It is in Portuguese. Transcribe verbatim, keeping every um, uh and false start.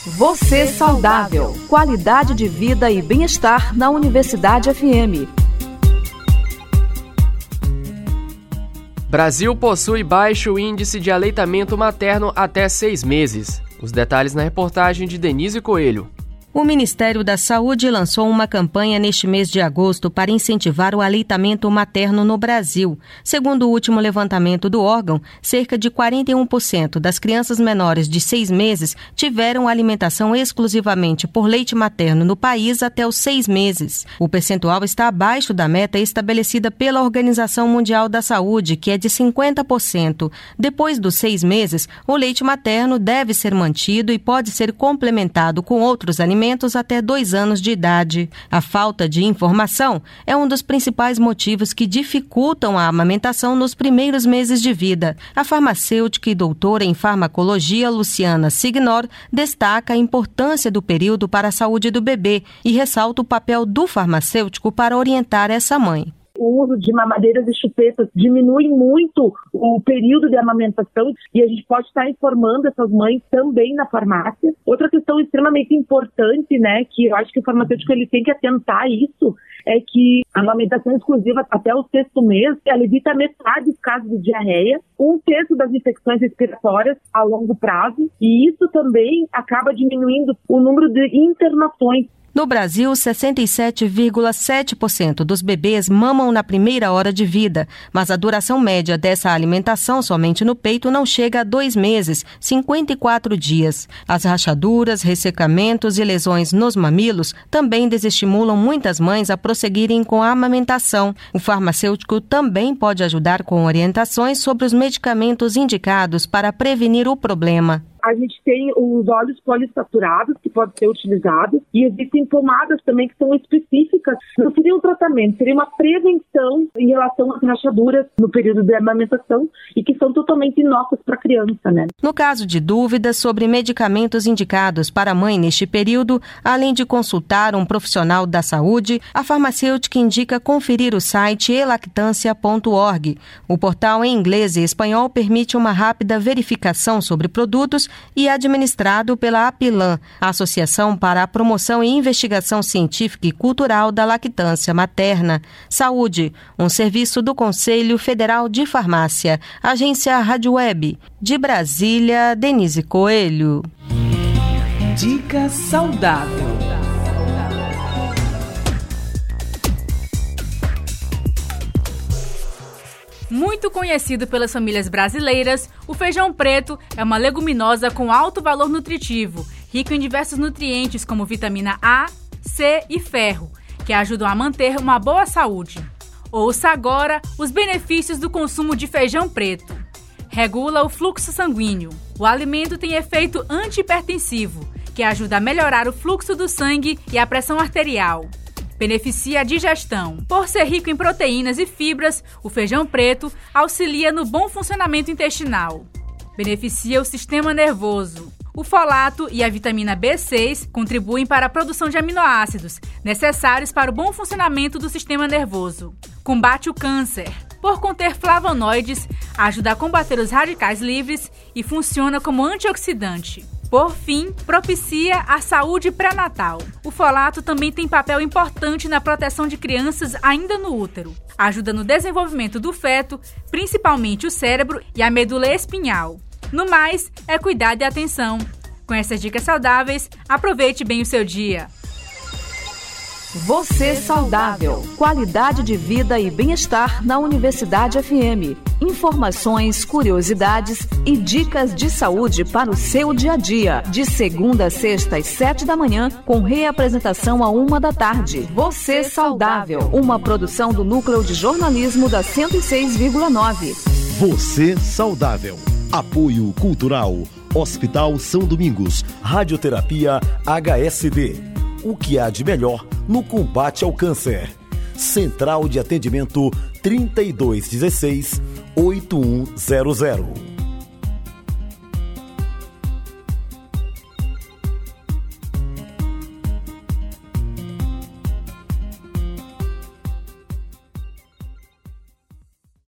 Você saudável. Qualidade de vida e bem-estar na Universidade F M. Brasil possui baixo índice de aleitamento materno até seis meses. Os detalhes na reportagem de Denise Coelho. O Ministério da Saúde lançou uma campanha neste mês de agosto para incentivar o aleitamento materno no Brasil. Segundo o último levantamento do órgão, cerca de quarenta e um por cento das crianças menores de seis meses tiveram alimentação exclusivamente por leite materno no país até os seis meses. O percentual está abaixo da meta estabelecida pela Organização Mundial da Saúde, que é de cinquenta por cento. Depois dos seis meses, o leite materno deve ser mantido e pode ser complementado com outros alimentos até dois anos de idade. A falta de informação é um dos principais motivos que dificultam a amamentação nos primeiros meses de vida. A farmacêutica e doutora em farmacologia Luciana Signor destaca a importância do período para a saúde do bebê e ressalta o papel do farmacêutico para orientar essa mãe. O uso de mamadeiras e chupetas diminui muito o período de amamentação e a gente pode estar informando essas mães também na farmácia. Outra questão extremamente importante, né, que eu acho que o farmacêutico ele tem que atentar a isso, é que a amamentação exclusiva até o sexto mês, ela evita metade dos casos de diarreia, um terço das infecções respiratórias a longo prazo, e isso também acaba diminuindo o número de internações. No Brasil, sessenta e sete vírgula sete por cento dos bebês mamam na primeira hora de vida, mas a duração média dessa alimentação somente no peito não chega a dois meses, cinquenta e quatro dias. As rachaduras, ressecamentos e lesões nos mamilos também desestimulam muitas mães a prosseguirem com a amamentação. O farmacêutico também pode ajudar com orientações sobre os medicamentos indicados para prevenir o problema. A gente tem os óleos polissaturados que podem ser utilizados e existem pomadas também que são específicas. Não seria um tratamento, seria uma prevenção em relação às rachaduras no período de amamentação e que são totalmente inócuas para a criança, né? No caso de dúvidas sobre medicamentos indicados para a mãe neste período, além de consultar um profissional da saúde, a farmacêutica indica conferir o site e lactância ponto org. O portal em inglês e espanhol permite uma rápida verificação sobre produtos e administrado pela APILAN, a Associação para a Promoção e Investigação Científica e Cultural da Lactância Materna. Saúde, um serviço do Conselho Federal de Farmácia. Agência Rádio Web. De Brasília, Denise Coelho. Dica saudável. Muito conhecido pelas famílias brasileiras, o feijão preto é uma leguminosa com alto valor nutritivo, rico em diversos nutrientes como vitamina A, C e ferro, que ajudam a manter uma boa saúde. Ouça agora os benefícios do consumo de feijão preto. Regula o fluxo sanguíneo. O alimento tem efeito antihipertensivo, que ajuda a melhorar o fluxo do sangue e a pressão arterial. Beneficia a digestão. Por ser rico em proteínas e fibras, o feijão preto auxilia no bom funcionamento intestinal. Beneficia o sistema nervoso. O folato e a vitamina B seis contribuem para a produção de aminoácidos, necessários para o bom funcionamento do sistema nervoso. Combate o câncer. Por conter flavonoides, ajuda a combater os radicais livres e funciona como antioxidante. Por fim, propicia a saúde pré-natal. O folato também tem papel importante na proteção de crianças ainda no útero. Ajuda no desenvolvimento do feto, principalmente o cérebro e a medula espinhal. No mais, é cuidado e atenção. Com essas dicas saudáveis, aproveite bem o seu dia. Você saudável. Qualidade de vida e bem-estar na Universidade F M. Informações, curiosidades e dicas de saúde para o seu dia a dia. De segunda a sexta às sete da manhã, com reapresentação à uma da tarde. Você saudável. Uma produção do Núcleo de Jornalismo da cento e seis vírgula nove. Você saudável. Apoio Cultural. Hospital São Domingos. Radioterapia H S D. O que há de melhor no combate ao câncer. Central de Atendimento trinta e dois dezesseis, oitenta e um zero zero.